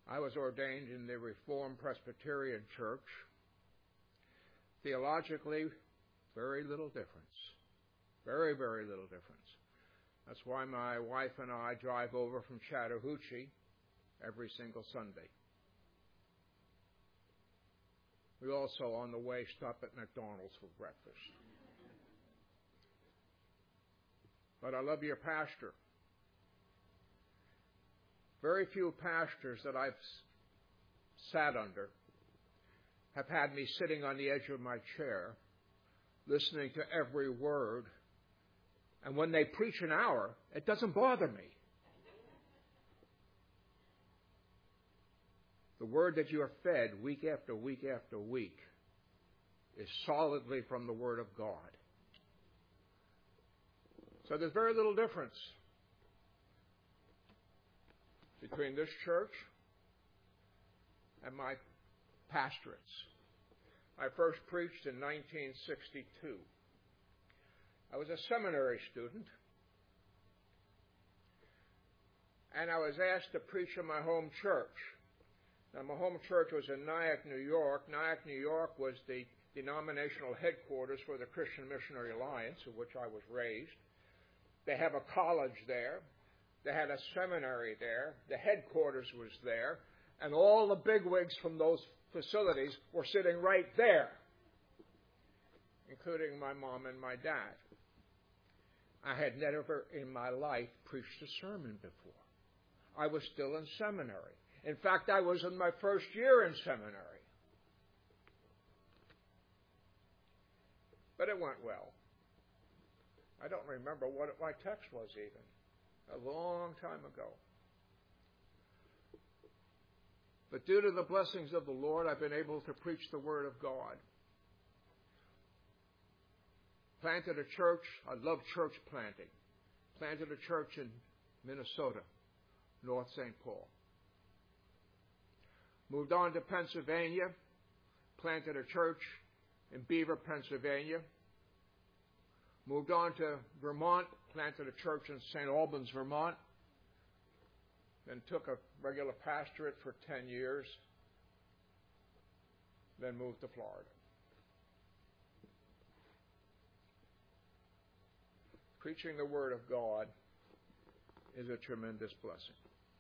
I was ordained in the Reformed Presbyterian Church. Theologically, very little difference. Very, very little difference. That's why my wife and I drive over from Chattahoochee every single Sunday. We also, on the way, stop at McDonald's for breakfast. But I love your pastor. Very few pastors that I've sat under have had me sitting on the edge of my chair, listening to every word. And when they preach an hour, it doesn't bother me. The word that you are fed week after week after week is solidly from the Word of God. So there's very little difference between this church and my pastorates. I first preached in 1962. I was a seminary student, and I was asked to preach in my home church. Now, my home church was in Nyack, New York. Nyack, New York was the denominational headquarters for the Christian Missionary Alliance, of which I was raised. They have a college there. They had a seminary there. The headquarters was there. And all the bigwigs from those facilities were sitting right there, including my mom and my dad. I had never in my life preached a sermon before. I was still in seminary. In fact, I was in my first year in seminary. But it went well. I don't remember what my text was even. A long time ago. But due to the blessings of the Lord, I've been able to preach the Word of God. Planted a church. I love church planting. Planted a church in Minnesota, North St. Paul. Moved on to Pennsylvania. Planted a church in Beaver, Pennsylvania. Moved on to Vermont. Planted a church in St. Albans, Vermont. Then took a regular pastorate for 10 years. Then moved to Florida. Preaching the Word of God is a tremendous blessing.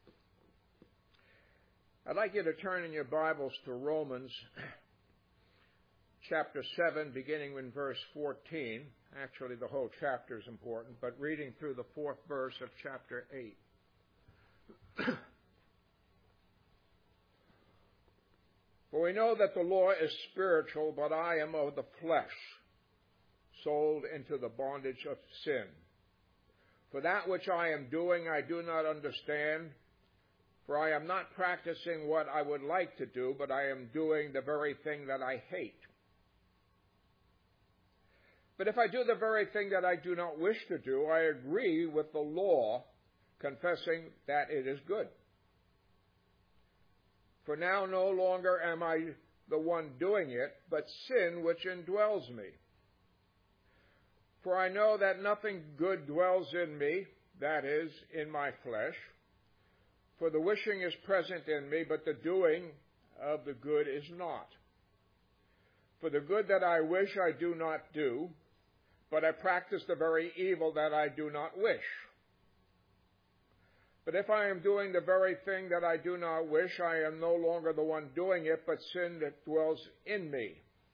I'd like you to turn in your Bibles to Romans chapter 7, beginning in verse 14. Actually, the whole chapter is important, but reading through the 4th verse of chapter 8. For we know that the law is spiritual, but I am of the flesh, sold into the bondage of sin. For that which I am doing I do not understand, for I am not practicing what I would like to do, but I am doing the very thing that I hate. But if I do the very thing that I do not wish to do, I agree with the law, confessing that it is good. For now no longer am I the one doing it, but sin which indwells me. For I know that nothing good dwells in me, that is, in my flesh. For the wishing is present in me, but the doing of the good is not. For the good that I wish I do not do, but I practice the very evil that I do not wish. But if I am doing the very thing that I do not wish, I am no longer the one doing it, but sin that dwells in me.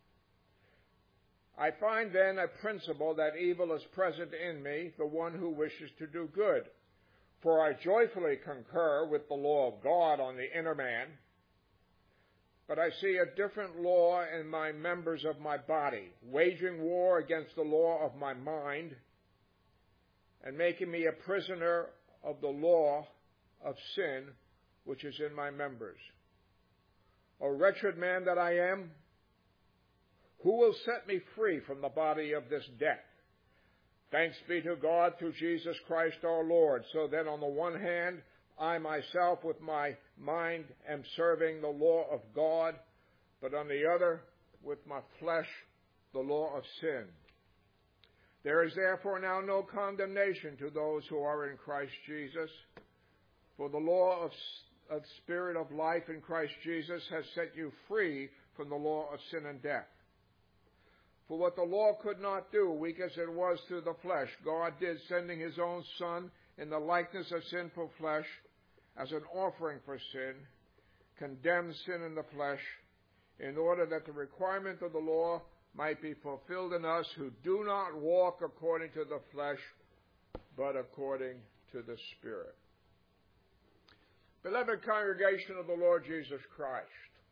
I find then a principle that evil is present in me, the one who wishes to do good. For I joyfully concur with the law of God on the inner man, but I see a different law in my members of my body, waging war against the law of my mind, and making me a prisoner of the law of sin which is in my members. O wretched man that I am, who will set me free from the body of this death? Thanks be to God through Jesus Christ our Lord. So then on the one hand, I myself with my mind am serving the law of God, but on the other, with my flesh, the law of sin. There is therefore now no condemnation to those who are in Christ Jesus, for the law of Spirit of life in Christ Jesus has set you free from the law of sin and death. For what the law could not do, weak as it was through the flesh, God did, sending his own Son in the likeness of sinful flesh as an offering for sin, condemned sin in the flesh, in order that the requirement of the law might be fulfilled in us who do not walk according to the flesh, but according to the Spirit. Beloved congregation of the Lord Jesus Christ,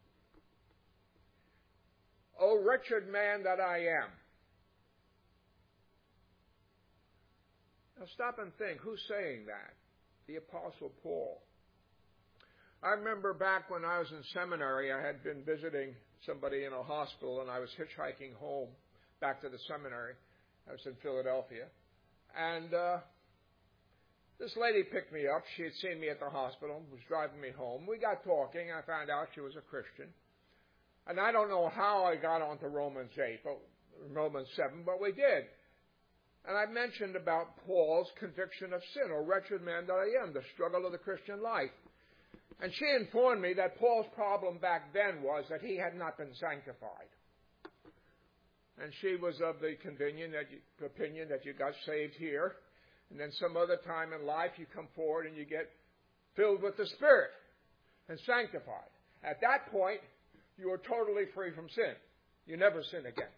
O wretched man that I am. Now stop and think, who's saying that? The Apostle Paul. I remember back when I was in seminary, I had been visiting somebody in a hospital, and I was hitchhiking home back to the seminary. I was in Philadelphia. And this lady picked me up. She had seen me at the hospital, was driving me home. We got talking. I found out she was a Christian. And I don't know how I got onto Romans 7, but we did. And I mentioned about Paul's conviction of sin, O wretched man that I am, the struggle of the Christian life. And she informed me that Paul's problem back then was that he had not been sanctified. And she was of the opinion that you got saved here, and then some other time in life you come forward and you get filled with the Spirit and sanctified. At that point, you are totally free from sin. You never sin again.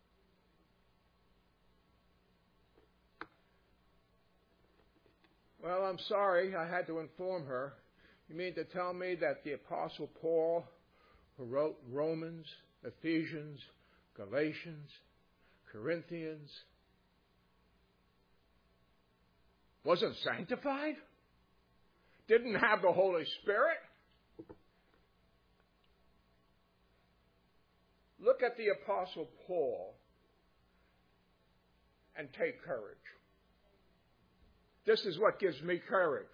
Well, I'm sorry, I had to inform her. You mean to tell me that the Apostle Paul, who wrote Romans, Ephesians, Galatians, Corinthians, wasn't sanctified? Didn't have the Holy Spirit? Look at the Apostle Paul and take courage. This is what gives me courage.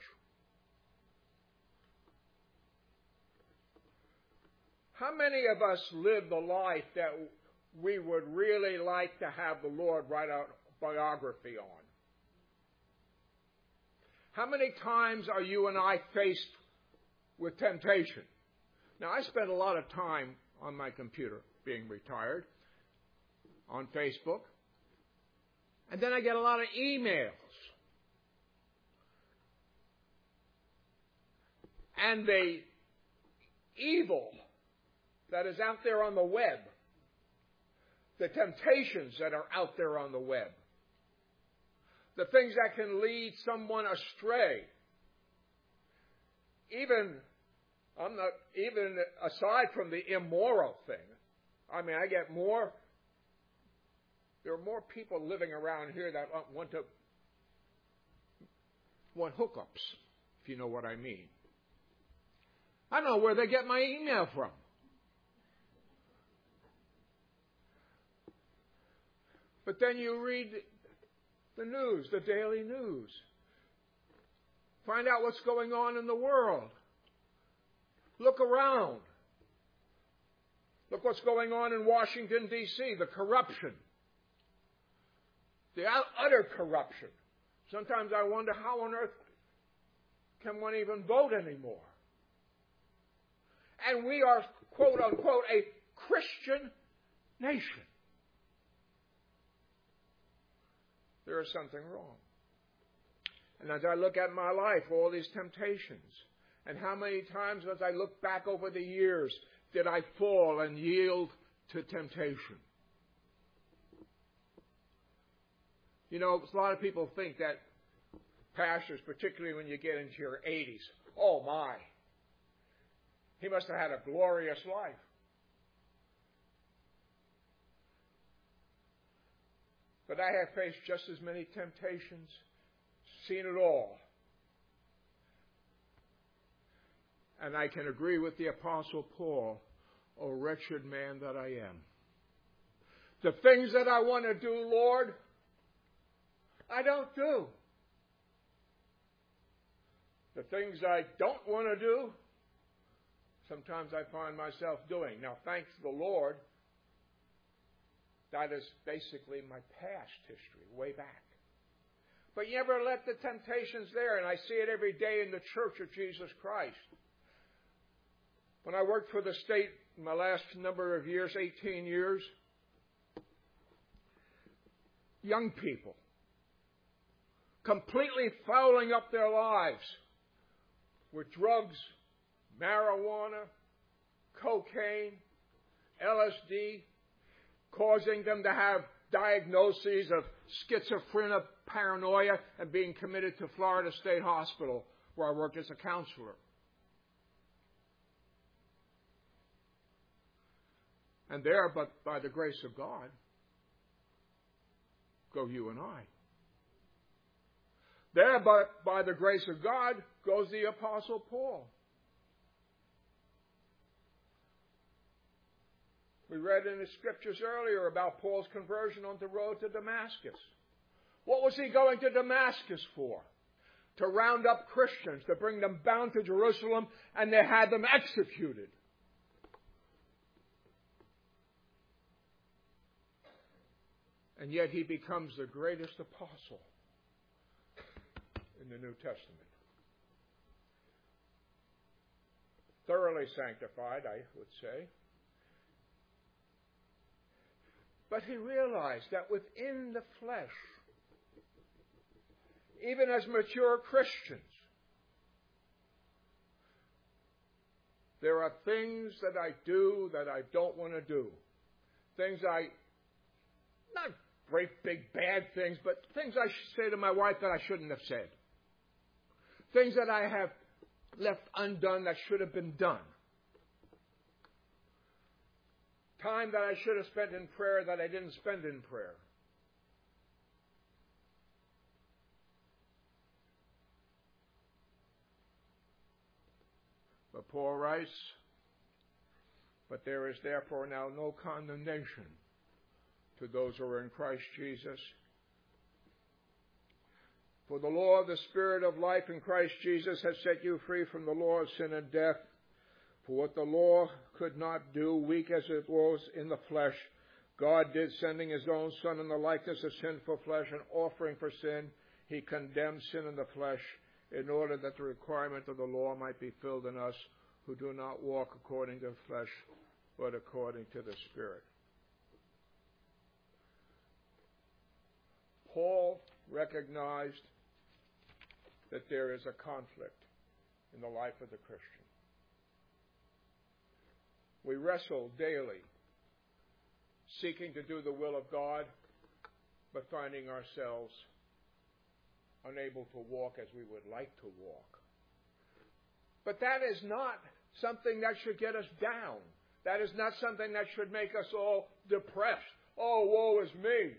How many of us live the life that we would really like to have the Lord write a biography on? How many times are you and I faced with temptation? Now, I spend a lot of time on my computer, being retired, on Facebook, and then I get a lot of emails. And the evil that is out there on the web, the temptations that are out there on the web, the things that can lead someone astray. Even aside from the immoral thing, I mean, there are more people living around here that want hookups, if you know what I mean. I don't know where they get my email from. But then you read the news, the daily news. Find out what's going on in the world. Look around. Look what's going on in Washington, D.C., the corruption. The utter corruption. Sometimes I wonder how on earth can one even vote anymore? And we are, quote unquote, a Christian nation. There is something wrong. And as I look at my life, all these temptations, and how many times as I look back over the years did I fall and yield to temptation? You know, a lot of people think that pastors, particularly when you get into your 80s, oh my, he must have had a glorious life. But I have faced just as many temptations, seen it all. And I can agree with the Apostle Paul, O wretched man that I am. The things that I want to do, Lord, I don't do. The things I don't want to do, sometimes I find myself doing. Now, thanks the Lord, that is basically my past history, way back. But you never let the temptations there, and I see it every day in the Church of Jesus Christ. When I worked for the state in my last number of years, 18 years, young people completely fouling up their lives with drugs, marijuana, cocaine, LSD, causing them to have diagnoses of schizophrenia, paranoia, and being committed to Florida State Hospital, where I worked as a counselor. And there, but by the grace of God, go you and I. There, but by the grace of God, goes the Apostle Paul. We read in the scriptures earlier about Paul's conversion on the road to Damascus. What was he going to Damascus for? To round up Christians, to bring them bound to Jerusalem, and they had them executed. And yet he becomes the greatest apostle in the New Testament. Thoroughly sanctified, I would say. But he realized that within the flesh, even as mature Christians, there are things that I do that I don't want to do. Things not great big bad things, but things I should say to my wife that I shouldn't have said. Things that I have left undone that should have been done. Time that I should have spent in prayer that I didn't spend in prayer. But Paul writes, but there is therefore now no condemnation to those who are in Christ Jesus. For the law of the Spirit of life in Christ Jesus has set you free from the law of sin and death. For what the law could not do, weak as it was in the flesh, God did, sending his own Son in the likeness of sinful flesh, and offering for sin, he condemned sin in the flesh, in order that the requirement of the law might be filled in us, who do not walk according to the flesh, but according to the Spirit. Paul recognized that there is a conflict in the life of the Christian. We wrestle daily, seeking to do the will of God, but finding ourselves unable to walk as we would like to walk. But that is not something that should get us down. That is not something that should make us all depressed. Oh, woe is me.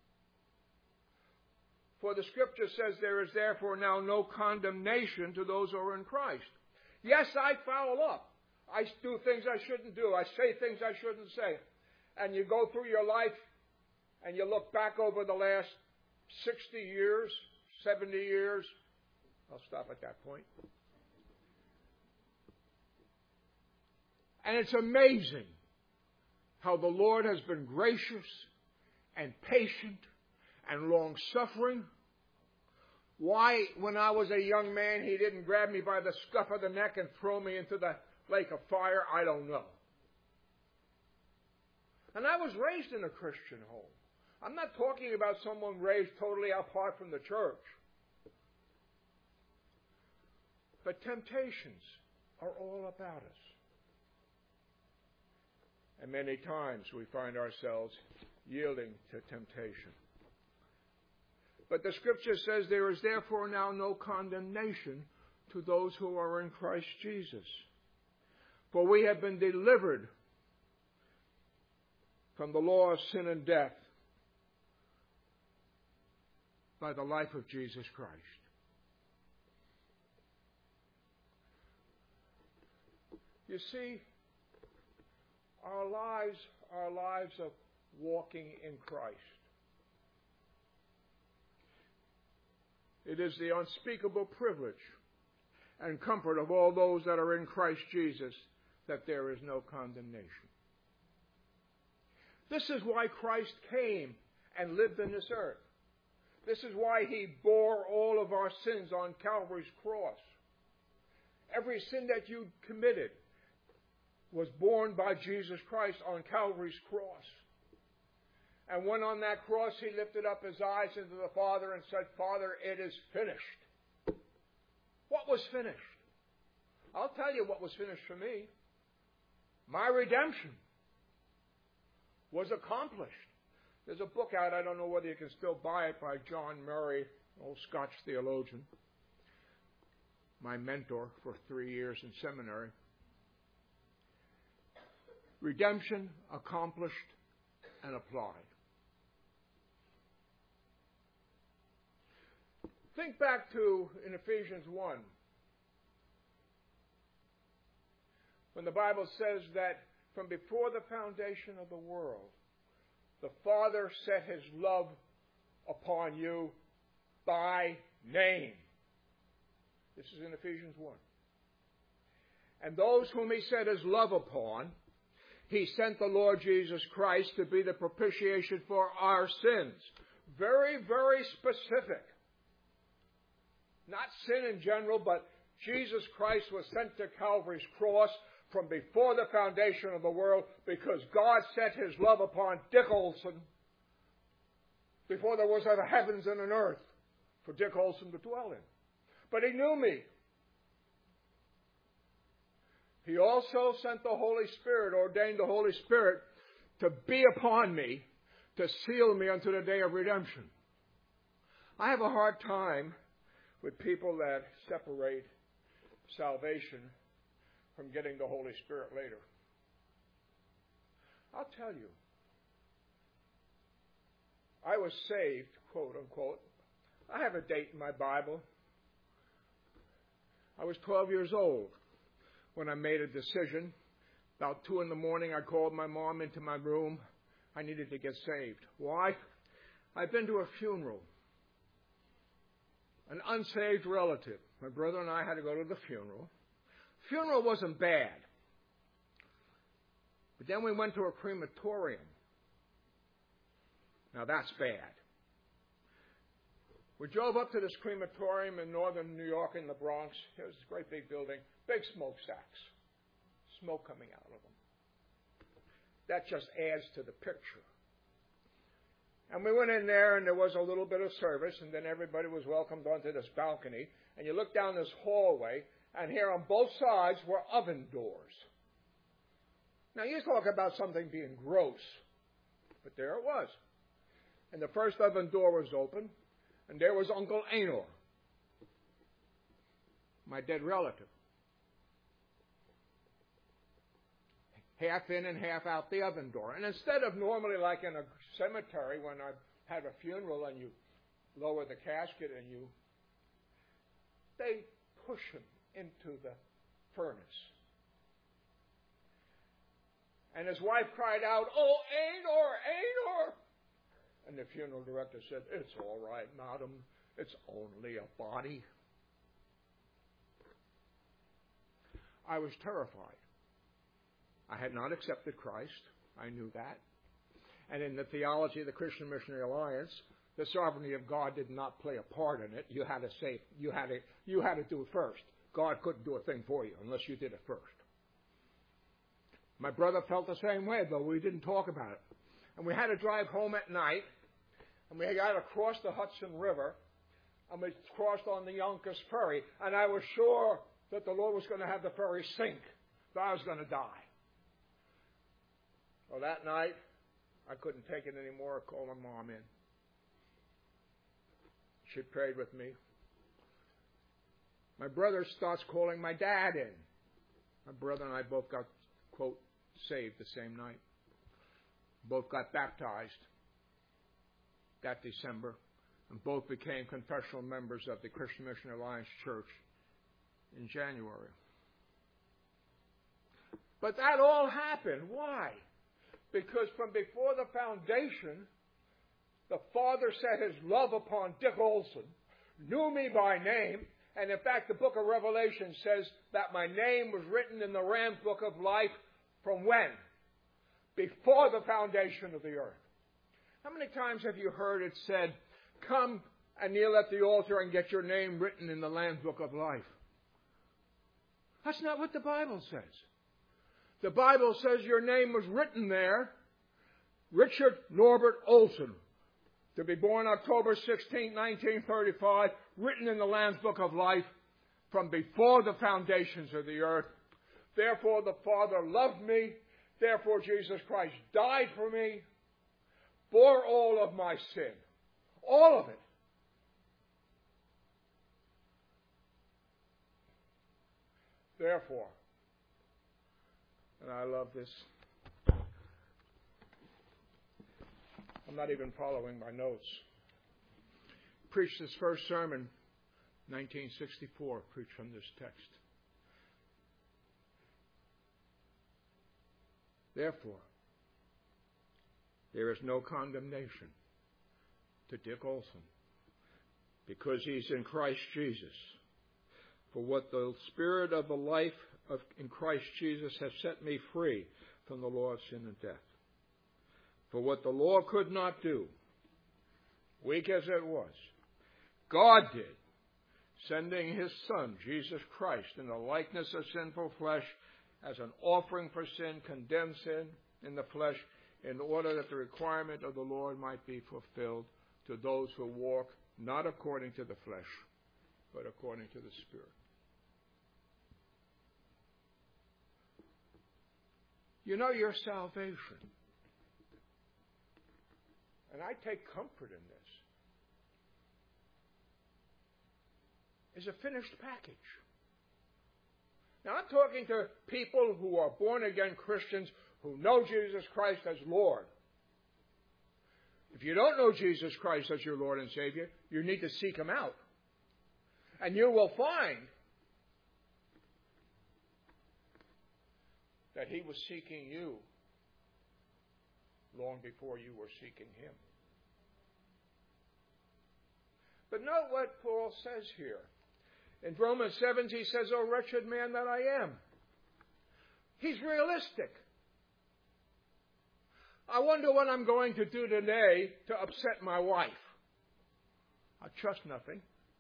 For the Scripture says there is therefore now no condemnation to those who are in Christ. Yes, I foul up. I do things I shouldn't do. I say things I shouldn't say. And you go through your life and you look back over the last 60 years, 70 years. I'll stop at that point. And it's amazing how the Lord has been gracious and patient and long-suffering. Why, when I was a young man, he didn't grab me by the scruff of the neck and throw me into the lake of fire, I don't know. And I was raised in a Christian home. I'm not talking about someone raised totally apart from the church. But temptations are all about us. And many times we find ourselves yielding to temptation. But the Scripture says there is therefore now no condemnation to those who are in Christ Jesus. For we have been delivered from the law of sin and death by the life of Jesus Christ. You see, our lives of walking in Christ. It is the unspeakable privilege and comfort of all those that are in Christ Jesus that there is no condemnation. This is why Christ came and lived in this earth. This is why he bore all of our sins on Calvary's cross. Every sin that you committed, was borne by Jesus Christ on Calvary's cross. And when on that cross he lifted up his eyes into the Father and said, Father, it is finished. What was finished? I'll tell you what was finished for me. My redemption was accomplished. There's a book out, I don't know whether you can still buy it, by John Murray, an old Scotch theologian, my mentor for 3 years in seminary. Redemption accomplished and applied. Think back to in Ephesians 1, when the Bible says that from before the foundation of the world, the Father set his love upon you by name. This is in Ephesians 1. And those whom he set his love upon, he sent the Lord Jesus Christ to be the propitiation for our sins. Very, very specific. Not sin in general, but Jesus Christ was sent to Calvary's cross from before the foundation of the world because God set his love upon Dick Olson before there was a heavens and an earth for Dick Olson to dwell in. But he knew me. He also sent the Holy Spirit, ordained the Holy Spirit to be upon me, to seal me unto the day of redemption. I have a hard time with people that separate salvation from getting the Holy Spirit later. I'll tell you, I was saved, quote unquote. I have a date in my Bible. I was 12 years old when I made a decision. About 2 in the morning, I called my mom into my room. I needed to get saved. Why? I'd been to a funeral. An unsaved relative. My brother and I had to go to the funeral. Funeral wasn't bad. But then we went to a crematorium. Now that's bad. We drove up to this crematorium in northern New York in the Bronx. It was this great big building, big smokestacks, smoke coming out of them. That just adds to the picture. And we went in there, and there was a little bit of service, and then everybody was welcomed onto this balcony. And you look down this hallway, and here on both sides were oven doors. Now, you talk about something being gross, but there it was. And the first oven door was open, and there was Uncle Anor, my dead relative. Half in and half out the oven door. And instead of normally like in a cemetery when I had a funeral and you lower the casket and they push him into the furnace. And his wife cried out, "Oh, Anor, Anor!" And the funeral director said, "It's all right, madam. It's only a body." I was terrified. I had not accepted Christ. I knew that. And in the theology of the Christian Missionary Alliance, the sovereignty of God did not play a part in it. You had to do it first. God couldn't do a thing for you unless you did it first. My brother felt the same way, though we didn't talk about it. And we had to drive home at night, and we got across the Hudson River, and we crossed on the Yonkers Ferry, and I was sure that the Lord was going to have the ferry sink, that I was going to die. Well, that night, I couldn't take it anymore. I called my mom in. She prayed with me. My brother starts calling my dad in. My brother and I both got, quote, saved the same night. Both got baptized that December, and both became confessional members of the Christian Missionary Alliance Church in January. But that all happened. Why? Because from before the foundation, the Father set his love upon Dick Olson, knew me by name, and in fact the book of Revelation says that my name was written in the Lamb's Book of Life from when? Before the foundation of the earth. How many times have you heard it said, "Come and kneel at the altar and get your name written in the Lamb's Book of Life"? That's not what the Bible says. The Bible says your name was written there, Richard Norbert Olson, to be born October 16, 1935, written in the Lamb's Book of Life from before the foundations of the earth. Therefore the Father loved me. Therefore Jesus Christ died for me, bore all of my sin. All of it. Therefore, and I love this, I'm not even following my notes. Preached this first sermon, 1964, preached from this text. Therefore, there is no condemnation to Dick Olson because he's in Christ Jesus. For what the Spirit of the life in Christ Jesus has set me free from the law of sin and death. For what the law could not do, weak as it was, God did, sending His Son, Jesus Christ, in the likeness of sinful flesh, as an offering for sin, condemned sin in the flesh, in order that the requirement of the Lord might be fulfilled to those who walk not according to the flesh, but according to the Spirit. You know your salvation. And I take comfort in this. Is a finished package. Now I'm talking to people who are born again Christians who know Jesus Christ as Lord. If you don't know Jesus Christ as your Lord and Savior, you need to seek Him out. And you will find that He was seeking you long before you were seeking Him. But note what Paul says here. In Romans 7, he says, "O wretched man that I am." He's realistic. I wonder what I'm going to do today to upset my wife. I trust nothing.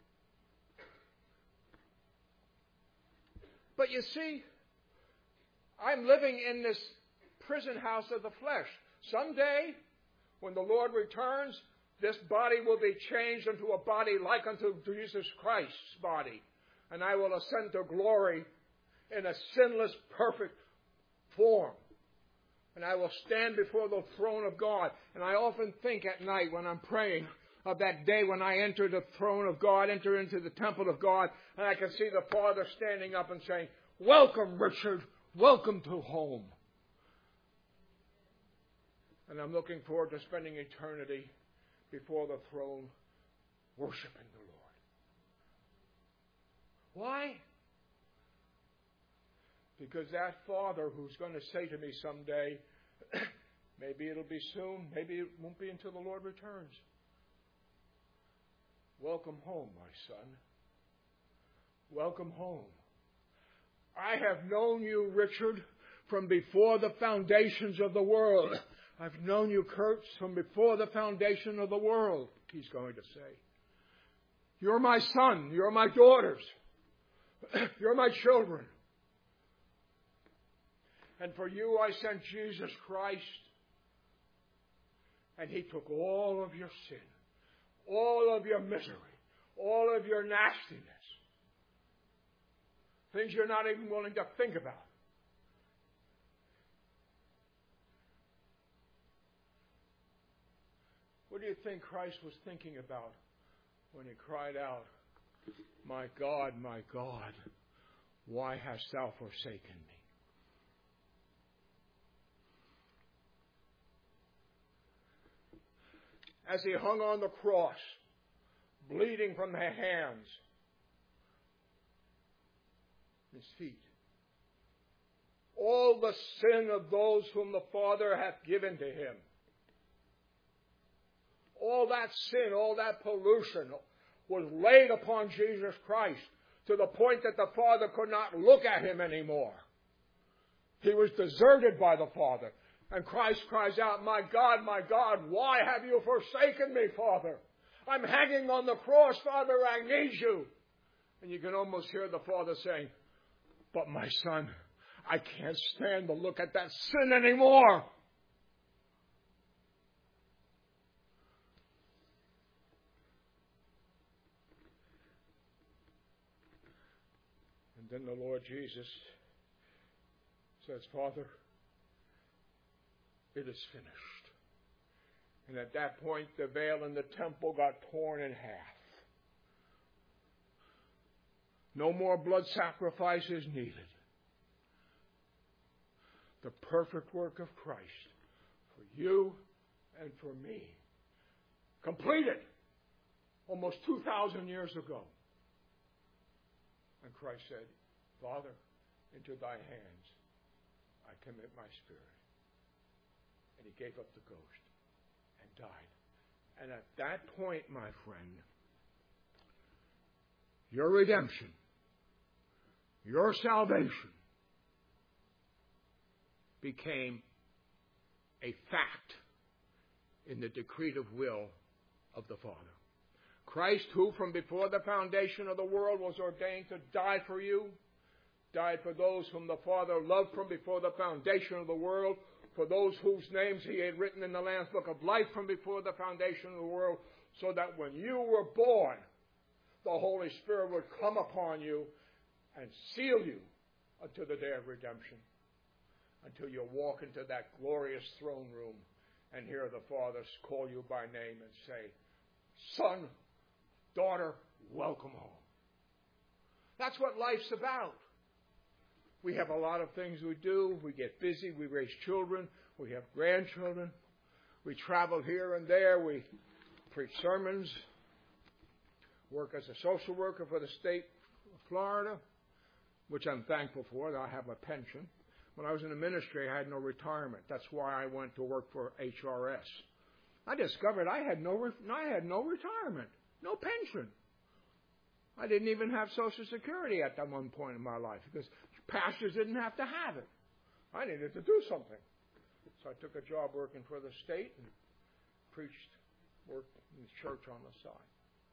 But you see, I'm living in this prison house of the flesh. Someday, when the Lord returns, this body will be changed into a body like unto Jesus Christ's body. And I will ascend to glory in a sinless, perfect form. And I will stand before the throne of God. And I often think at night when I'm praying of that day when I enter the throne of God, enter into the temple of God, and I can see the Father standing up and saying, "Welcome, Richard. Welcome to home." And I'm looking forward to spending eternity before the throne, worshiping the Lord. Why? Because that Father who's going to say to me someday, maybe it'll be soon, maybe it won't be until the Lord returns. "Welcome home, my son. Welcome home. I have known you, Richard, from before the foundations of the world. I've known you, Kurt, from before the foundation of the world," he's going to say. "You're my son. You're my daughters. You're my children. And for you I sent Jesus Christ. And He took all of your sin, all of your misery, all of your nastiness, things you're not even willing to think about. What do you think Christ was thinking about when He cried out, my God, why hast Thou forsaken me?" As He hung on the cross, bleeding from the hands, His feet, all the sin of those whom the Father hath given to Him, all that sin, all that pollution was laid upon Jesus Christ to the point that the Father could not look at Him anymore. He was deserted by the Father. And Christ cries out, my God, why have you forsaken me, Father? I'm hanging on the cross, Father, I need you." And you can almost hear the Father saying, "But my son, I can't stand to look at that sin anymore. And then the Lord Jesus says, Father, it is finished. And at that point, the veil in the temple got torn in half. No more blood sacrifices needed. The perfect work of Christ for you and for me. Completed almost 2,000 years ago. And Christ said, Father, into thy hands I commit my spirit. And he gave up the ghost and died. And at that point, my friend, your redemption, your salvation became a fact in the decretive will of the Father. Christ, who from before the foundation of the world was ordained to die for you, died for those whom the Father loved from before the foundation of the world, for those whose names he had written in the Lamb's Book of Life from before the foundation of the world, so that when you were born, the Holy Spirit would come upon you and seal you until the day of redemption, until you walk into that glorious throne room and hear the Father call you by name and say, Son, daughter, welcome home. That's what life's about. We have a lot of things we do. We get busy. We raise children. We have grandchildren. We travel here and there. We preach sermons. Work as a social worker for the state of Florida, which I'm thankful for. I have a pension. When I was in the ministry, I had no retirement. That's why I went to work for HRS. I discovered I had no retirement, no pension. I didn't even have Social Security at that one point in my life because pastors didn't have to have it. I needed to do something. So I took a job working for the state and worked in the church on the side.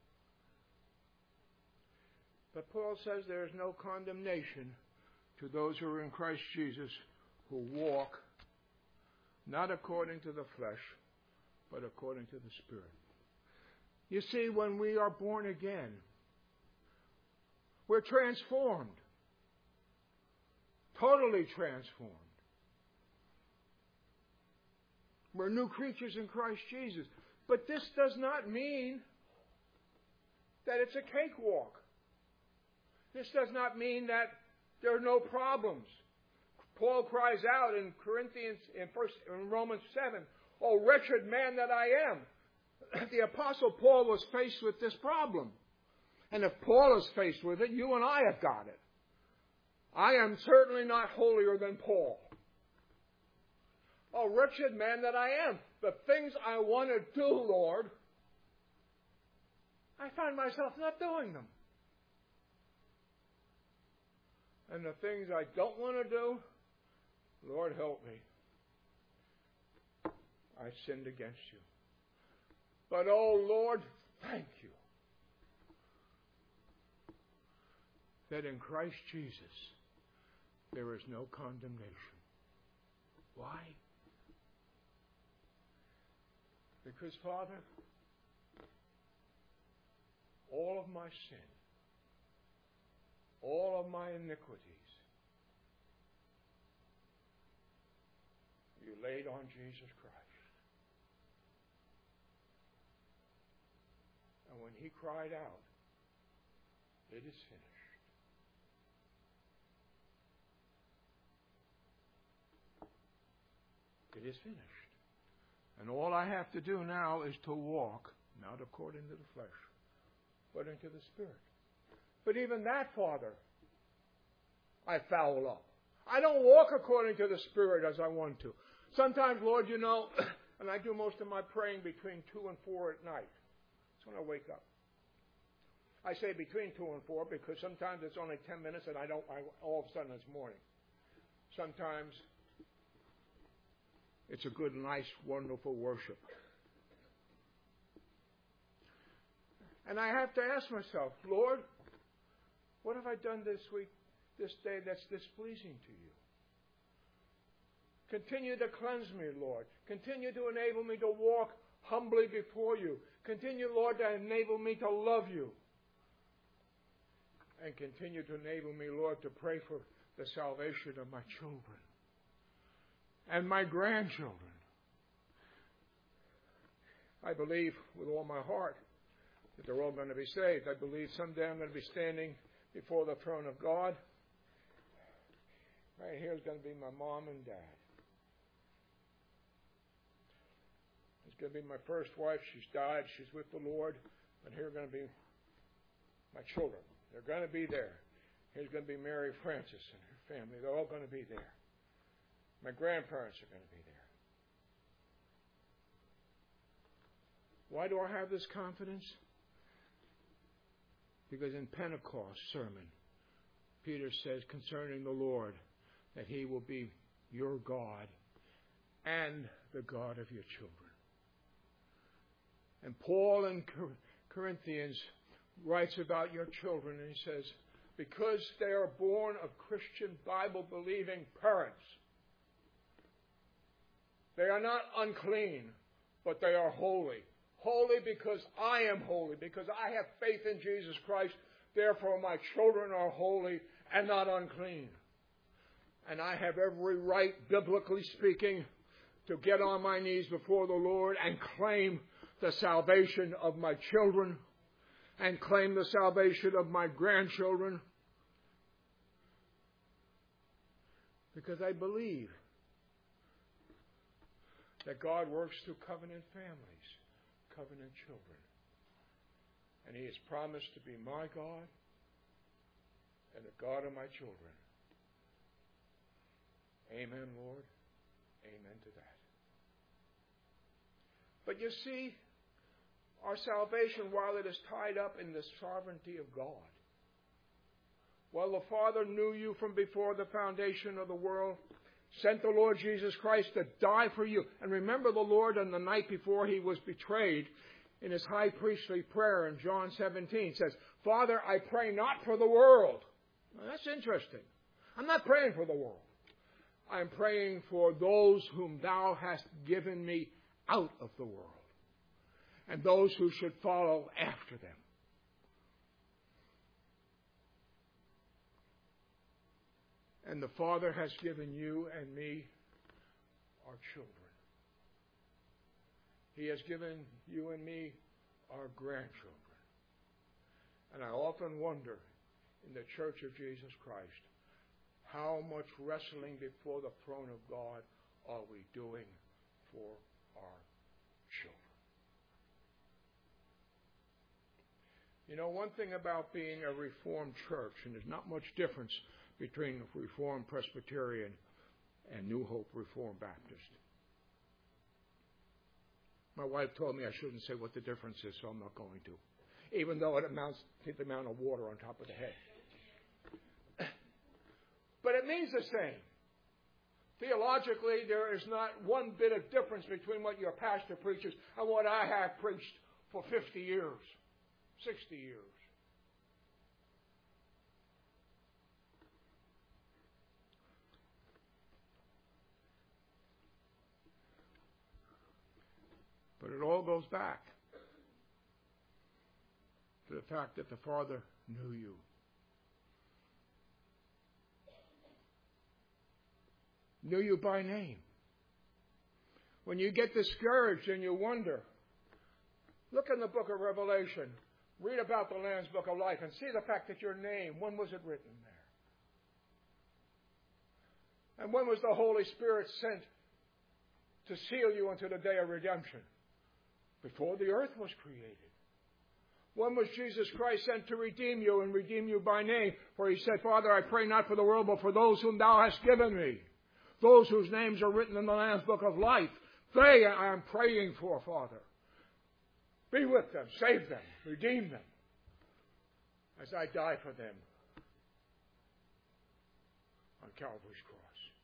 But Paul says there is no condemnation to those who are in Christ Jesus, who walk not according to the flesh, but according to the Spirit. You see, when we are born again, we're transformed. Totally transformed. We're new creatures in Christ Jesus. But this does not mean that it's a cakewalk. This does not mean that there are no problems. Paul cries out in Romans 7, "Oh, wretched man that I am." The Apostle Paul was faced with this problem. And if Paul is faced with it, you and I have got it. I am certainly not holier than Paul. Oh, wretched man that I am. The things I want to do, Lord, I find myself not doing them. And the things I don't want to do, Lord, help me. I sinned against you. But, oh, Lord, thank you that in Christ Jesus there is no condemnation. Why? Because, Father, all of my sin, all of my iniquities, you laid on Jesus Christ. And when he cried out, "It is finished," it is finished. And all I have to do now is to walk, not according to the flesh, but into the Spirit. But even that, Father, I foul up. I don't walk according to the Spirit as I want to. Sometimes, Lord, you know, and I do most of my praying between 2 and 4 at night. That's when I wake up. I say between 2 and 4 because sometimes it's only 10 minutes and all of a sudden it's morning. Sometimes it's a good, nice, wonderful worship. And I have to ask myself, Lord, what have I done this week, this day that's displeasing to you? Continue to cleanse me, Lord. Continue to enable me to walk humbly before you. Continue, Lord, to enable me to love you. And continue to enable me, Lord, to pray for the salvation of my children and my grandchildren. I believe with all my heart that they're all going to be saved. I believe someday I'm going to be standing before the throne of God. Right here is going to be my mom and dad. It's going to be my first wife. She's died. She's with the Lord. And here are going to be my children. They're going to be there. Here's going to be Mary Frances and her family. They're all going to be there. My grandparents are going to be there. Why do I have this confidence? Because in Pentecost sermon, Peter says concerning the Lord that He will be your God and the God of your children. And Paul in Corinthians writes about your children, and he says, because they are born of Christian Bible-believing parents, they are not unclean, but they are holy. Holy because I am holy, because I have faith in Jesus Christ. Therefore, my children are holy and not unclean. And I have every right, biblically speaking, to get on my knees before the Lord and claim the salvation of my children and claim the salvation of my grandchildren. Because I believe that God works through covenant families, covenant children. And He has promised to be my God and the God of my children. Amen, Lord. Amen to that. But you see, our salvation, while it is tied up in the sovereignty of God, while the Father knew you from before the foundation of the world, sent the Lord Jesus Christ to die for you. And remember the Lord on the night before He was betrayed in His high priestly prayer in John 17 says, Father, I pray not for the world. Now, that's interesting. I'm not praying for the world. I'm praying for those whom Thou hast given me out of the world, and those who should follow after them. And the Father has given you and me our children. He has given you and me our grandchildren. And I often wonder in the Church of Jesus Christ, how much wrestling before the throne of God are we doing for our children? You know, one thing about being a Reformed church, and there's not much difference between Reformed Presbyterian and New Hope Reformed Baptist. My wife told me I shouldn't say what the difference is, so I'm not going to, even though it amounts to the amount of water on top of the head. But it means the same. Theologically, there is not one bit of difference between what your pastor preaches and what I have preached for 50 years, 60 years. But it all goes back to the fact that the Father knew you. Knew you by name. When you get discouraged and you wonder, look in the book of Revelation, read about the Lamb's Book of Life, and see the fact that your name, when was it written there? And when was the Holy Spirit sent to seal you unto the day of redemption? Before the earth was created. When was Jesus Christ sent to redeem you and redeem you by name? For He said, Father, I pray not for the world, but for those whom Thou hast given me. Those whose names are written in the Lamb's Book of Life. They I am praying for, Father. Be with them, save them, redeem them, as I die for them on Calvary's cross.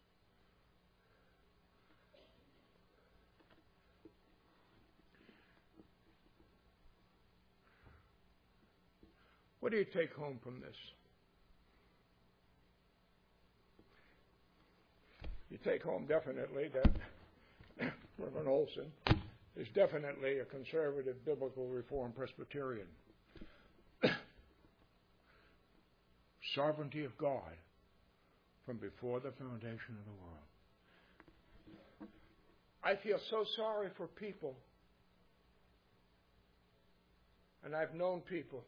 What do you take home from this? You take home definitely that Reverend Olson is definitely a conservative, biblical, Reformed Presbyterian. Sovereignty of God from before the foundation of the world. I feel so sorry for people. And I've known people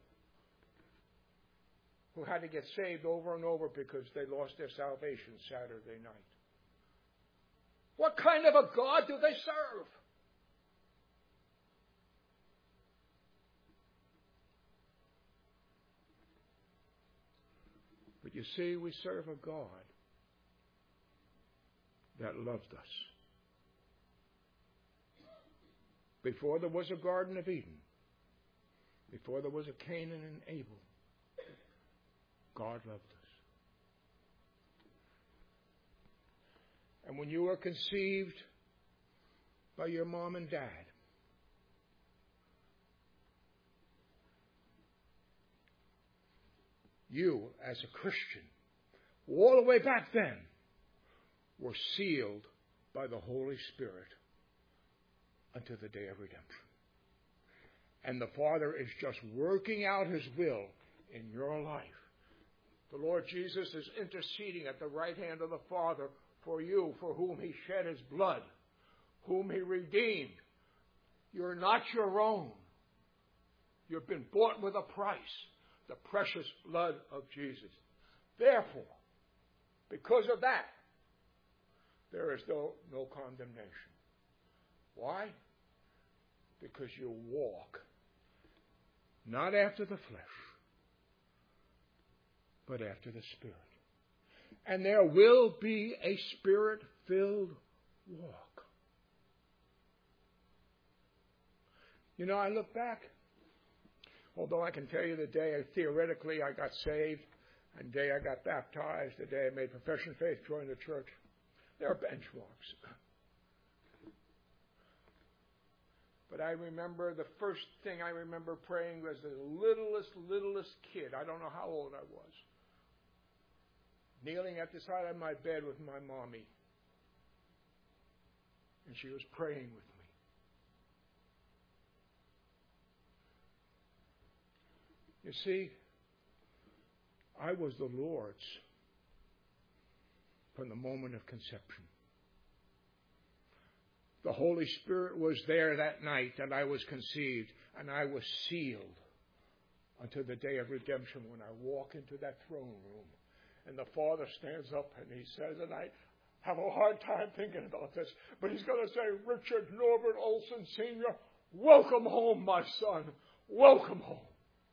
who had to get saved over and over because they lost their salvation Saturday night. What kind of a God do they serve? But you see, we serve a God that loved us. Before there was a Garden of Eden, before there was a Canaan and Abel, God loved us. And when you were conceived by your mom and dad, you, as a Christian, all the way back then, were sealed by the Holy Spirit until the day of redemption. And the Father is just working out His will in your life. The Lord Jesus is interceding at the right hand of the Father for you, for whom He shed His blood, whom He redeemed. You're not your own. You've been bought with a price, the precious blood of Jesus. Therefore, because of that, there is no condemnation. Why? Because you walk not after the flesh, but after the Spirit. And there will be a Spirit-filled walk. You know, I look back, although I can tell you the day theoretically I got saved, and the day I got baptized, the day I made profession of faith, joined the church, there are benchmarks. But I remember the first thing I remember praying was the littlest kid. I don't know how old I was. Kneeling at the side of my bed with my mommy. And she was praying with me. You see, I was the Lord's from the moment of conception. The Holy Spirit was there that night that I was conceived, and I was sealed until the day of redemption when I walk into that throne room. And the Father stands up and He says, and I have a hard time thinking about this, but He's going to say, Richard Norbert Olson Sr., welcome home, my son. Welcome home.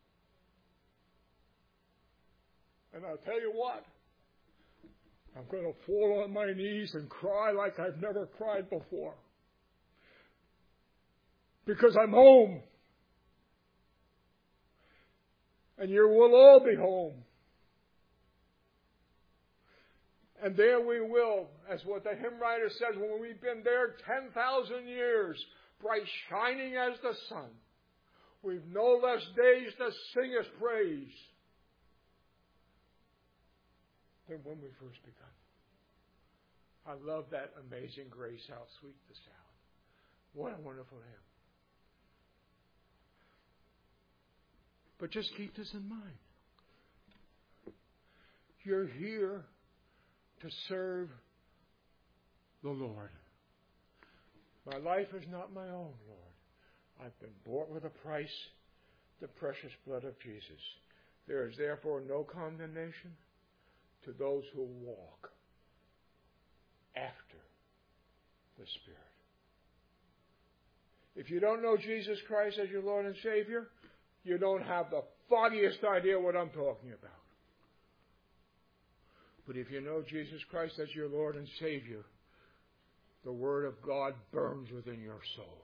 And I'll tell you what, I'm going to fall on my knees and cry like I've never cried before. Because I'm home. And you will all be home. And there we will, as what the hymn writer says, when we've been there 10,000 years, bright shining as the sun, we've no less days to sing His praise than when we first begun. I love that Amazing Grace, how sweet the sound. What a wonderful hymn. But just keep this in mind. You're here to serve the Lord. My life is not my own, Lord. I've been bought with a price, the precious blood of Jesus. There is therefore no condemnation to those who walk after the Spirit. If you don't know Jesus Christ as your Lord and Savior, you don't have the foggiest idea what I'm talking about. But if you know Jesus Christ as your Lord and Savior, the Word of God burns within your soul.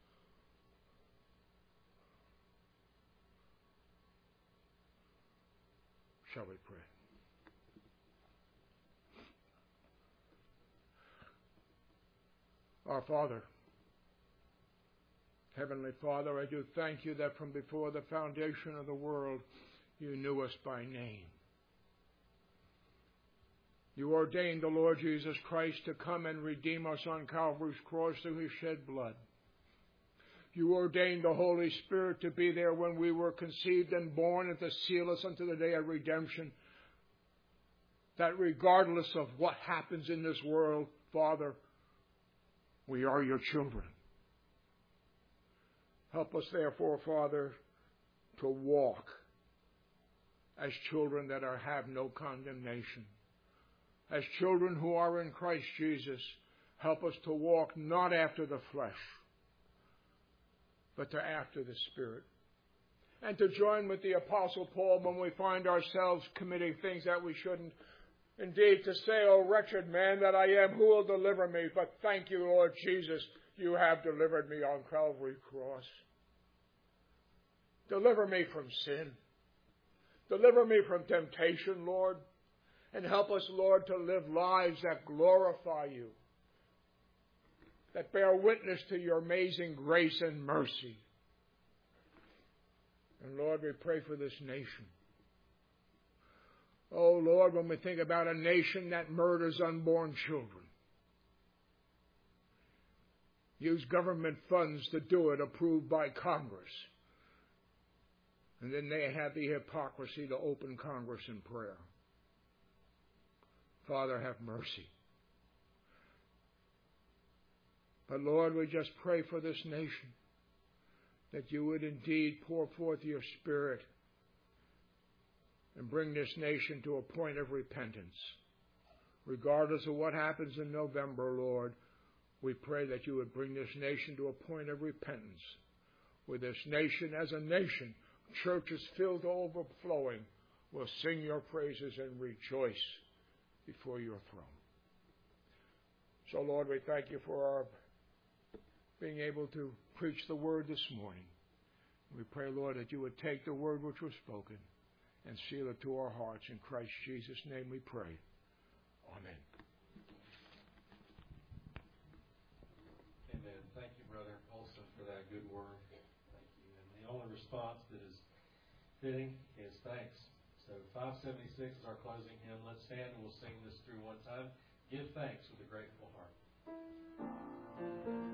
Shall we pray? Our Father, Heavenly Father, I do thank You that from before the foundation of the world, You knew us by name. You ordained the Lord Jesus Christ to come and redeem us on Calvary's cross through His shed blood. You ordained the Holy Spirit to be there when we were conceived and born and to seal us unto the day of redemption. That regardless of what happens in this world, Father, we are your children. Help us therefore, Father, to walk as children that have no condemnation. As children who are in Christ Jesus, help us to walk not after the flesh, but to after the Spirit. And to join with the Apostle Paul when we find ourselves committing things that we shouldn't. Indeed, to say, O wretched man that I am, who will deliver me? But thank you, Lord Jesus, you have delivered me on Calvary cross. Deliver me from sin. Deliver me from temptation, Lord. And help us, Lord, to live lives that glorify you, that bear witness to your amazing grace and mercy. And Lord, we pray for this nation. Oh, Lord, when we think about a nation that murders unborn children, use government funds to do it, approved by Congress, and then they have the hypocrisy to open Congress in prayer. Father, have mercy. But Lord, we just pray for this nation, that you would indeed pour forth your Spirit and bring this nation to a point of repentance. Regardless of what happens in November, Lord, we pray that you would bring this nation to a point of repentance, where this nation as a nation, churches filled to overflowing, will sing your praises and rejoice before your throne. So, Lord, we thank you for our being able to preach the word this morning. We pray, Lord, that you would take the word which was spoken and seal it to our hearts. In Christ Jesus' name we pray. Amen. Amen. Thank you, Brother Olson, for that good word. Thank you. And the only response that is fitting is thanks. So 576 is our closing hymn. Let's stand and we'll sing this through one time. Give thanks with a grateful heart.